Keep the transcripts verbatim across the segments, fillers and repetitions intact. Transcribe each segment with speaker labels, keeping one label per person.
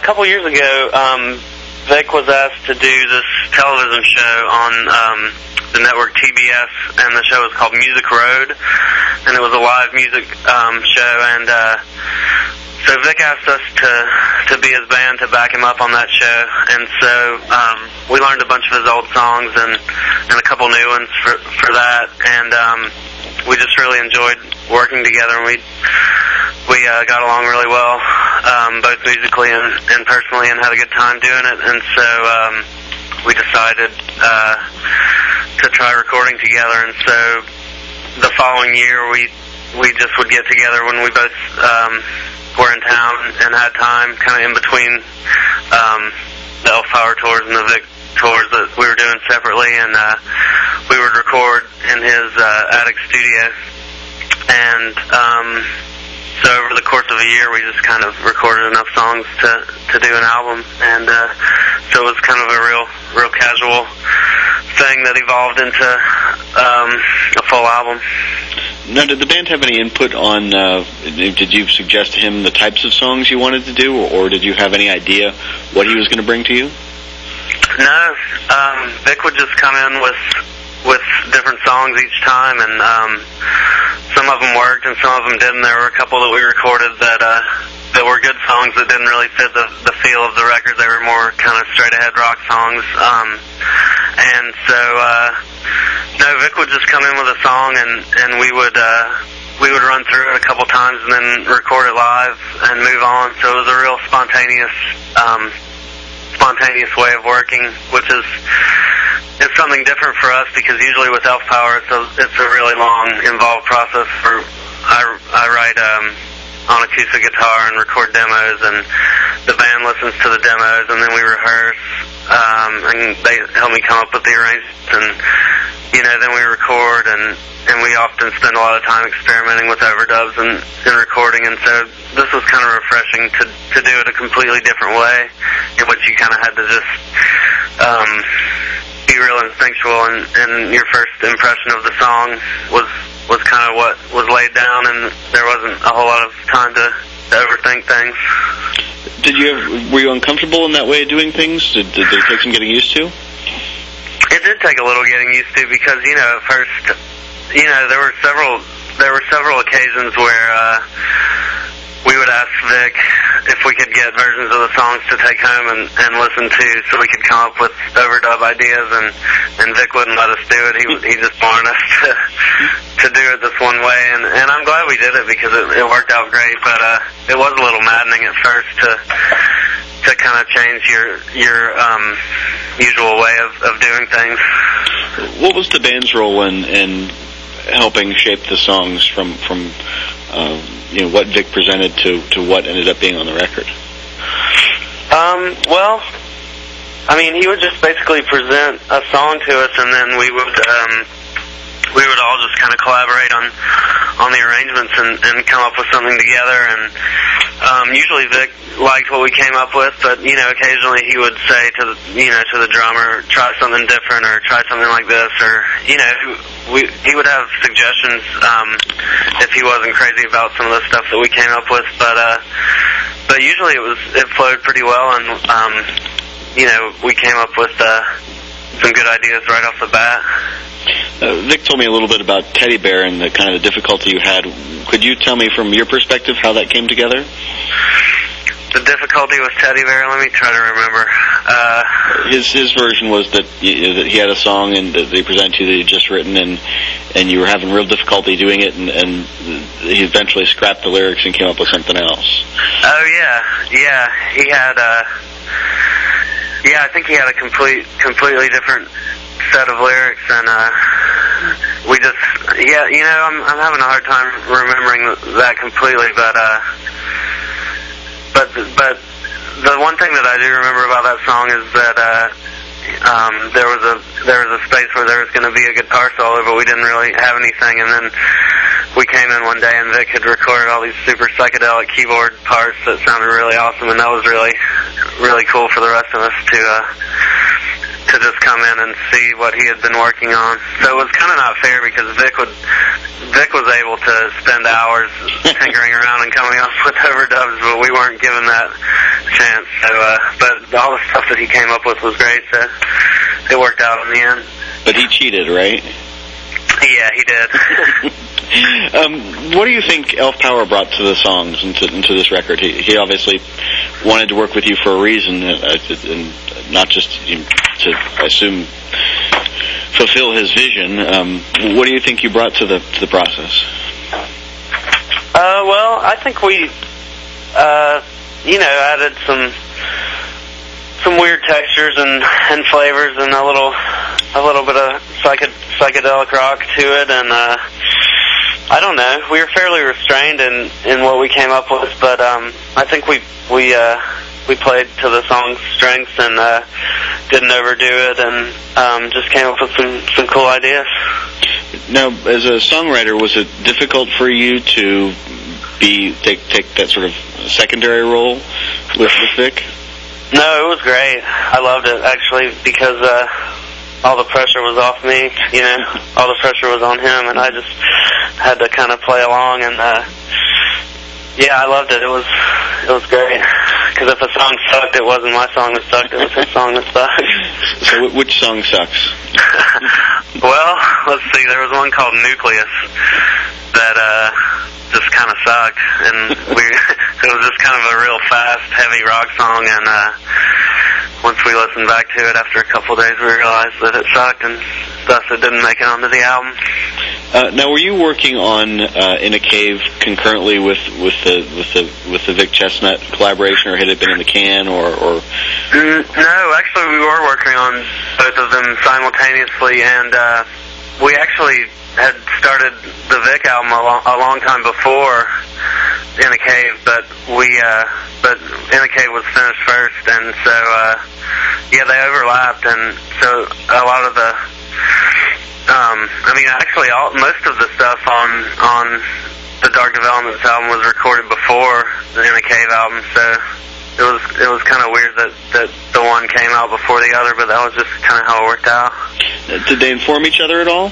Speaker 1: couple years ago, um, Vic was asked to do this television show on um, the network T B S, and the show was called Music Road, and it was a live music um, show, and uh, so Vic asked us to, to be his band to back him up on that show, and so um, we learned a bunch of his old songs and, and a couple new ones for, for that, and um, we just really enjoyed working together, and we we uh, got along really well, um, both musically and, and personally, and had a good time doing it, and so um, we decided uh, to try recording together, and so the following year we we just would get together when we both um, were in town and had time, kind of in between um, the Elf Power tours and the Vic tours that we were doing separately, and uh, we would record in his uh, attic studio, and um, so over the course of a year we just kind of recorded enough songs to, to do an album, and uh, so it was kind of a real real casual thing that evolved into um, a full album.
Speaker 2: Now, did the band have any input on, uh, did you suggest to him the types of songs you wanted to do, or, or did you have any idea what he was going to bring to you?
Speaker 1: No, um, Vic would just come in with with different songs each time, and um, some of them worked and some of them didn't. There were a couple that we recorded that uh, that were good songs that didn't really fit the, the feel of the record. They were more kind of straight-ahead rock songs, um, and so uh, no, Vic would just come in with a song, and, and we would uh, we would run through it a couple times and then record it live and move on. So it was a real spontaneous um, spontaneous way of working, which is it's something different for us, because usually with Elf Power it's a, it's a really long, involved process. For I, I write um, on acoustic guitar and record demos, and the band listens to the demos, and then we rehearse, um, and they help me come up with the arrangements, and you know, then we record, and and we often spend a lot of time experimenting with overdubs and, and recording, and so this was kind of refreshing to to do it a completely different way, in which you kind of had to just um, be real instinctual, and, and your first impression of the song was was kind of what was laid down, and there wasn't a whole lot of time to, to overthink things.
Speaker 2: Did you ever, were you uncomfortable in that way of doing things? Did, did it take some getting used to?
Speaker 1: It did take a little getting used to, because you know, at first, you know, there were several there were several occasions where uh, we would ask Vic if we could get versions of the songs to take home and, and listen to, so we could come up with overdub ideas, and, and Vic wouldn't let us do it. He he just wanted us to to do it this one way, and, and I'm glad we did it, because it, it worked out great, but uh, it was a little maddening at first to to kind of change your your um, usual way of, of doing things.
Speaker 2: What was the band's role in, in helping shape the songs from from uh, you know, what Vic presented to, to what ended up being on the record?
Speaker 1: Um, well, I mean, he would just basically present a song to us, and then we would um, we would all just kind of collaborate on on the arrangements and, and come up with something together. And um, usually Vic liked what we came up with, but you know, occasionally he would say to the, you know, to the drummer, try something different, or try something like this, or you know, we he would have suggestions um, if he wasn't crazy about some of the stuff that we came up with. But uh, but usually it was it flowed pretty well, and um, you know, we came up with uh, some good ideas right off the bat.
Speaker 2: Uh, Vic told me a little bit about Teddy Bear and the kind of difficulty you had. Could you tell me from your perspective how that came together?
Speaker 1: The difficulty with Teddy Bear, let me try to remember. Uh,
Speaker 2: his his version was that, you, that he had a song and that they presented to you that he had just written, and and you were having real difficulty doing it, and, and he eventually scrapped the lyrics and came up with something else.
Speaker 1: Oh yeah, yeah. He had uh, yeah, I think he had a complete completely different set of lyrics, and uh, we just yeah, you know, I'm I'm having a hard time remembering that completely, but uh. But but the one thing that I do remember about that song is that uh, um, there was a there was a space where there was going to be a guitar solo, but we didn't really have anything. And then we came in one day, and Vic had recorded all these super psychedelic keyboard parts that sounded really awesome, and that was really really cool for the rest of us to uh, to to just come in and see what he had been working on. So it was kind of not fair because Vic would Vic was able to spend hours tinkering around and coming up with overdubs, but we weren't given that chance. So, uh, but all the stuff that he came up with was great, so it worked out in the end.
Speaker 2: But he cheated, right?
Speaker 1: Yeah, he did.
Speaker 2: um, what do you think Elf Power brought to the songs and to, and to this record? He, he obviously wanted to work with you for a reason, uh, and not just you know, to, I assume, fulfill his vision. Um, what do you think you brought to the to the process?
Speaker 1: Uh, well, I think we, uh, you know, added some some weird textures and, and flavors and a little a little bit of psychedelic psychedelic rock to it, and uh, I don't know. We were fairly restrained in, in what we came up with, but um, I think we we uh, we played to the song's strengths and uh, didn't overdo it, and um, just came up with some, some cool ideas.
Speaker 2: Now, as a songwriter, was it difficult for you to be take take that sort of secondary role with, with Vic?
Speaker 1: No, it was great. I loved it, actually, because uh, all the pressure was off me, you know, all the pressure was on him, and I just had to kind of play along, and uh, yeah, I loved it. It was it was great, because if a song sucked, it wasn't my song that sucked, it was his song that sucked.
Speaker 2: So which song sucks?
Speaker 1: Well, let's see, there was one called Nucleus that uh, just kind of sucked, and we it was just kind of a real fast, heavy rock song, and uh, once we listened back to it after a couple of days, we realized that it sucked, and thus it didn't make it onto the album.
Speaker 2: Uh, now, were you working on uh, In a Cave concurrently with, with the with the with the Vic Chestnut collaboration, or had it been in the can, or? or...
Speaker 1: Mm, no, actually, we were working on both of them simultaneously, and uh, we actually had started the Vic album a long, a long time before In a Cave, but we uh, but In a Cave was finished first, and so uh, yeah, they overlapped, and so a lot of the um, I mean, actually, all most of the stuff on on the Dark Developments album was recorded before the In a Cave album, so it was it was kind of weird that that the one came out before the other, but that was just kind of how it worked out.
Speaker 2: Did they inform each other at all?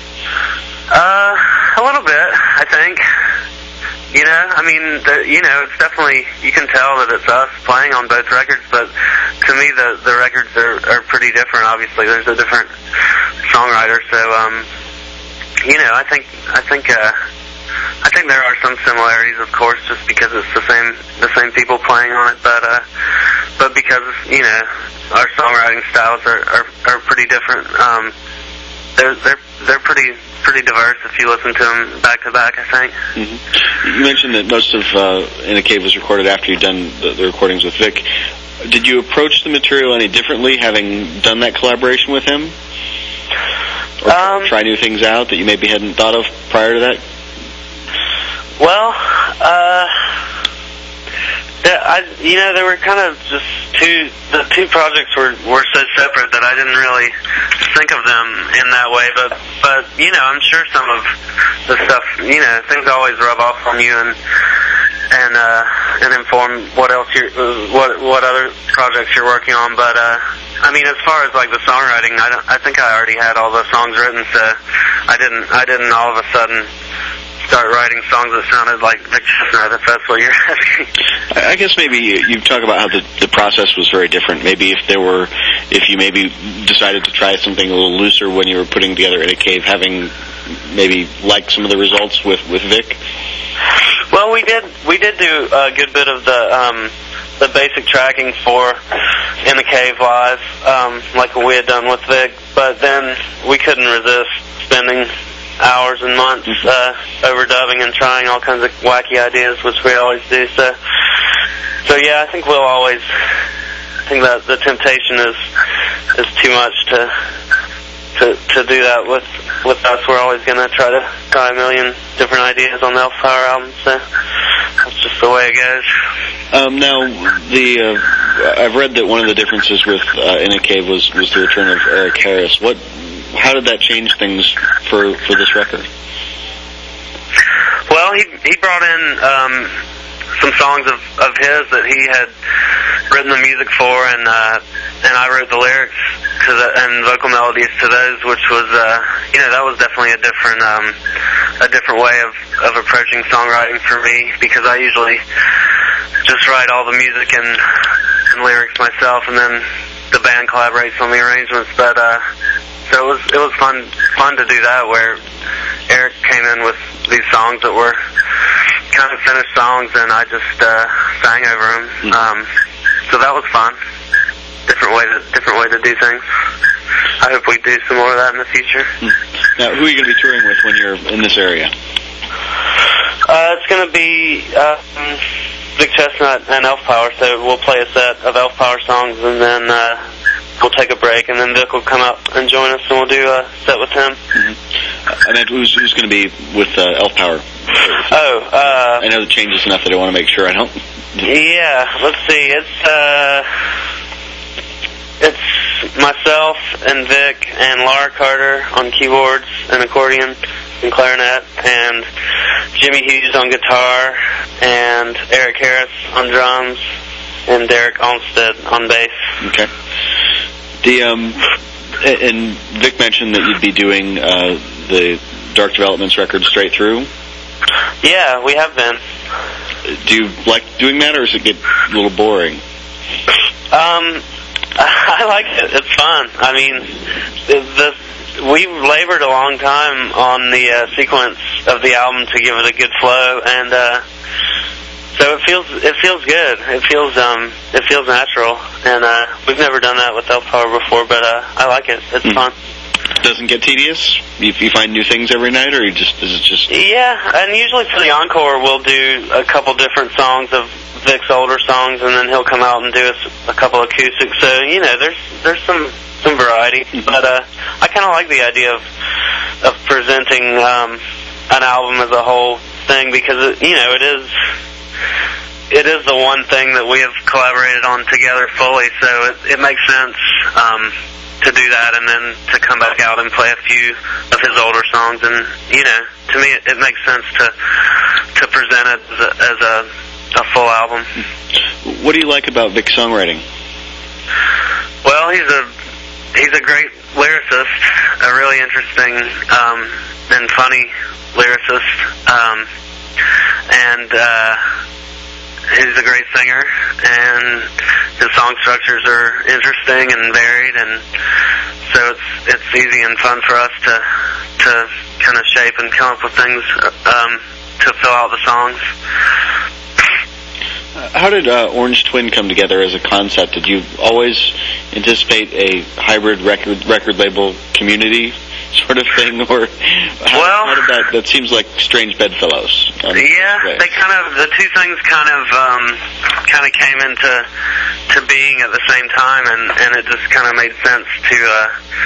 Speaker 1: Uh, a little bit, I think. You know, I mean, the, you know, it's definitely, you can tell that it's us playing on both records, but to me the, the records are, are pretty different, obviously. There's a different songwriter, so, um, you know, I think, I think, uh, I think there are some similarities, of course, just because it's the same, the same people playing on it, but, uh, but because, you know, our songwriting styles are, are, are pretty different, um, they're, they're, they're pretty, pretty diverse if you listen to them back to back, I think.
Speaker 2: Mm-hmm. You mentioned that most of uh, In a Cave was recorded after you'd done the, the recordings with Vic. Did you approach the material any differently, having done that collaboration with him? Or um, try new things out that you maybe hadn't thought of prior to that?
Speaker 1: Well, uh, I, you know, they were kind of just two, the two projects were, were so separate that I didn't really think of them in that way, but, but, you know, I'm sure some of the stuff, you know, things always rub off on you and, and, uh, and inform what else you're, what, what other projects you're working on, but, uh, I mean, as far as, like, the songwriting, I, don't, I think I already had all the songs written, so I didn't, I didn't all of a sudden start writing songs that sounded like Vic Chestnut, if that's what you're asking.
Speaker 2: I guess maybe you talk about how the, the process was very different. Maybe if there were, if you maybe decided to try something a little looser when you were putting together In a Cave, having maybe liked some of the results with, with Vic?
Speaker 1: Well, we did we did do a good bit of the um, the basic tracking for In a Cave live, um, like we had done with Vic, but then we couldn't resist spending hours and months uh, overdubbing and trying all kinds of wacky ideas, which we always do. So, so yeah, I think we'll always. I think that the temptation is is too much to to to do that with with us. We're always going to try to try a million different ideas on the Elf Power album. So that's just the way it goes.
Speaker 2: Um, now, the uh, I've read that one of the differences with uh, In a Cave was was the return of Eric Harris. What? How did that change things for, for this record?
Speaker 1: Well, he he brought in um, some songs of, of his that he had written the music for, and uh, and I wrote the lyrics to the and vocal melodies to those, which was uh, you know that was definitely a different um, a different way of, of approaching songwriting for me, because I usually just write all the music and, and lyrics myself, and then the band collaborates on the arrangements. But uh, so it was it was fun fun to do that, where Eric came in with these songs that were kind of finished songs, and I just uh, sang over them. Mm-hmm. Um, so that was fun. Different way to different way to do things. I hope we do some more of that in the future.
Speaker 2: Mm-hmm. Now, who are you going to be touring with when you're in this area?
Speaker 1: Uh, it's going to be um, Vic Chestnut and Elf Power. So we'll play a set of Elf Power songs, and then uh, we'll take a break, and then Vic will come out and join us, and we'll do a set with him.
Speaker 2: Mm-hmm. Uh, and then who's who's going to be with uh, Elf Power?
Speaker 1: Oh, uh,
Speaker 2: I know the changes enough that I want to make sure I don't.
Speaker 1: Yeah, let's see. It's uh, it's myself and Vic and Laura Carter on keyboards and accordion and clarinet, and Jimmy Hughes on guitar, and Eric Harris on drums, and Derek Olmsted on bass.
Speaker 2: Okay. The um, and Vic mentioned that you'd be doing uh, the Dark Developments record straight through.
Speaker 1: Yeah, we have been.
Speaker 2: Do you like doing that, or does it get a little boring?
Speaker 1: Um, I like it. It's fun. I mean, the, the we've labored a long time on the uh, sequence of the album to give it a good flow, and uh, so it feels it feels good. It feels um it feels natural, and uh, we've never done that with Elf Power before, but uh, I like it. It's mm. fun.
Speaker 2: Doesn't get tedious? You, you find new things every night, or you just is it just?
Speaker 1: Yeah, and usually for the encore, we'll do a couple different songs of Vic's older songs, and then he'll come out and do a, a couple acoustics. So you know, there's there's some some variety. Mm-hmm. But uh, I kind of like the idea of of presenting um, an album as a whole thing, because it, you know it is it is the one thing that we have collaborated on together fully. So it, it makes sense. Um, to do that, and then to come back out and play a few of his older songs, and you know, to me, it, it makes sense to to present it as a, as a a full album.
Speaker 2: What do you like about Vic's songwriting?
Speaker 1: Well, he's a he's a great lyricist, a really interesting um, and funny lyricist, um, and uh, he's a great singer, and his song structures are interesting and varied, and so it's it's easy and fun for us to to kind of shape and come up with things um, to fill out the songs.
Speaker 2: Uh, how did uh, Orange Twin come together as a concept? Did you always anticipate a hybrid record record label community sort of thing, or how,
Speaker 1: well,
Speaker 2: how did that? That seems like strange bedfellows. Um,
Speaker 1: yeah, they kind of the two things kind of um, kind of came into to being at the same time, and, and it just kind of made sense to uh,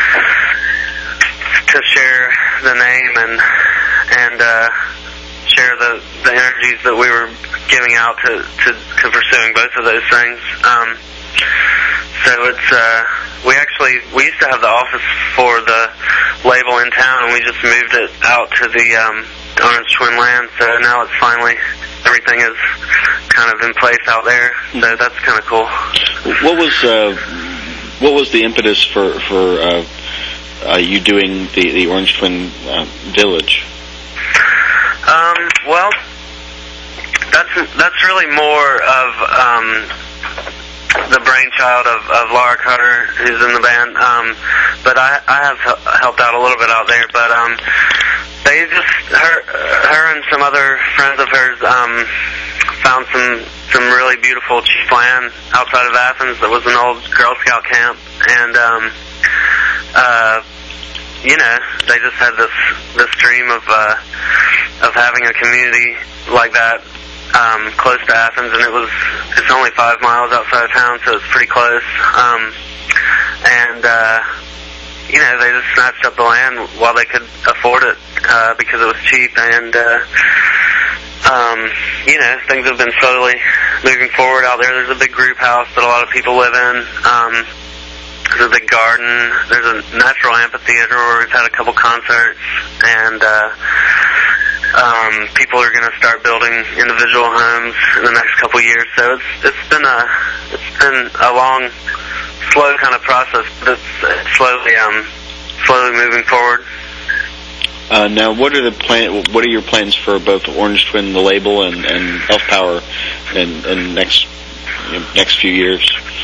Speaker 1: to share the name and and uh, share the the energies that we were giving out to to, to pursuing both of those things. Um, so it's uh, we actually we used to have the office for the label in town, and we just moved it out to the um, Orange Twin land. So now it's finally everything is kind of in place out there. So that's kind of cool.
Speaker 2: What was uh, what was the impetus for for uh, uh, you doing the the Orange Twin uh, Village?
Speaker 1: Um, well, that's that's really more of um, the brainchild of, of Laura Carter, who's in the band. Um, but I, I have helped out a little bit out there. But um, they just her her and some other friends of hers um, found some some really beautiful cheap land outside of Athens that was an old Girl Scout camp, and um, uh, you know, they just had this this dream of uh, of having a community like that um, close to Athens, and it was it's only five miles outside of town, so it's pretty close. Um, and uh, you know, they just snatched up the land while they could afford it uh, because it was cheap, and uh, um, you know, things have been slowly moving forward out there. There's a big group house that a lot of people live in. Um, There's a big garden. There's a natural amphitheater where we've had a couple concerts, and uh, um, people are going to start building individual homes in the next couple years. So it's it's been a it's been a long, slow kind of process, but it's, it's slowly, um, slowly moving forward.
Speaker 2: Uh, now, what are the plan? What are your plans for both Orange Twin, the label, and, and Elf Power, in, in next you know, next few years?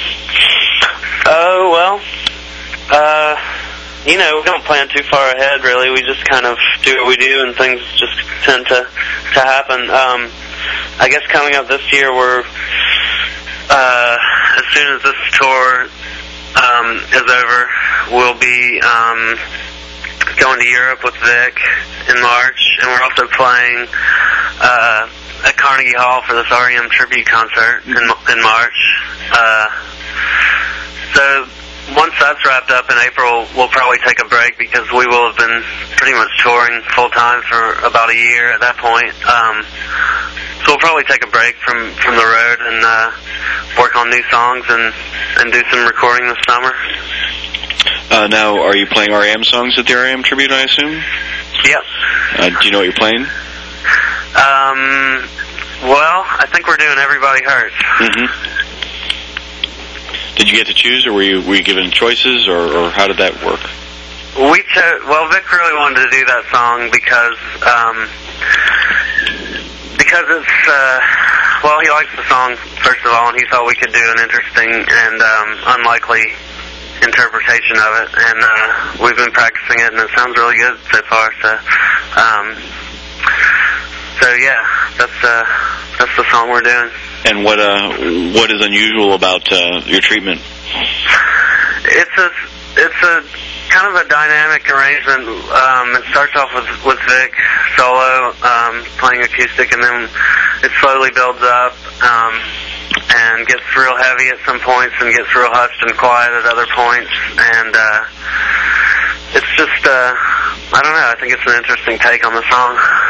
Speaker 1: Oh well, uh, you know, we don't plan too far ahead. Really, we just kind of do what we do, and things just tend to to happen. Um, I guess coming up this year, we're uh, as soon as this tour um, is over, we'll be um, going to Europe with Vic in March, and we're also playing uh, at Carnegie Hall for this R E M tribute concert in, in March. Uh, so once that's wrapped up in April, we'll probably take a break because we will have been pretty much touring full time for about a year at that point. Um, so we'll probably take a break from, from the road and uh, work on new songs and, and do some recording this summer.
Speaker 2: Uh, now, are you playing R E M songs at the R E M tribute, I assume?
Speaker 1: Yep.
Speaker 2: Uh, do you know what you're playing?
Speaker 1: Um, well, I think we're doing Everybody Hurts.
Speaker 2: Mm-hmm. Did you get to choose, or were you, were you given choices, or, or how did that work?
Speaker 1: We chose, well, Vic really wanted to do that song because, um, because it's, uh, well, he likes the song, first of all, and he thought we could do an interesting and, um, unlikely interpretation of it, and, uh, we've been practicing it, and it sounds really good so far, so, um, so yeah, that's, uh, that's the song we're doing.
Speaker 2: And what, uh, what is unusual about, uh, your treatment?
Speaker 1: It's a, it's a, kind of a dynamic arrangement. Um, it starts off with, with Vic solo, um, playing acoustic, and then it slowly builds up, um, and gets real heavy at some points and gets real hushed and quiet at other points, and, uh, it's just, uh, I don't know, I think it's an interesting take on the song.